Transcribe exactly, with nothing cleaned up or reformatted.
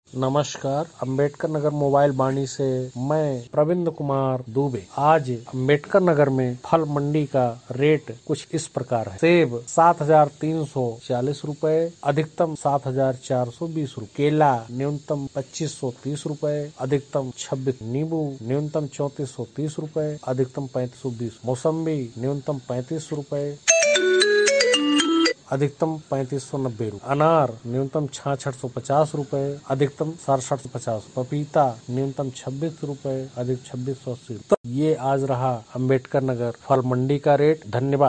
नमस्कार, अम्बेडकर नगर मोबाइल वाणी से मैं प्रविंद कुमार दुबे। आज अम्बेडकर नगर में फल मंडी का रेट कुछ इस प्रकार है। सेब सात हजार तीन सौ चालीस रूपए, अधिकतम सात हजार चार सौ बीस रूपए। केला न्यूनतम पच्चीस सौ तीस रूपए, अधिकतम छब्बीस। नींबू न्यूनतम चौंतीस सौ तीस रूपए, अधिकतम पैंतीस सौ बीस। मौसम्बी न्यूनतम पैंतीस रूपए, अधिकतम पैंतीस सौ नब्बे रूपए। अनार न्यूनतम छाछठ सौ पचास रूपए, अधिकतम सड़सठ सौ पचास। पपीता न्यूनतम छब्बीस रूपए, अधिक छब्बीस सौ अस्सी। तो ये आज रहा अम्बेडकर नगर फल मंडी का रेट। धन्यवाद।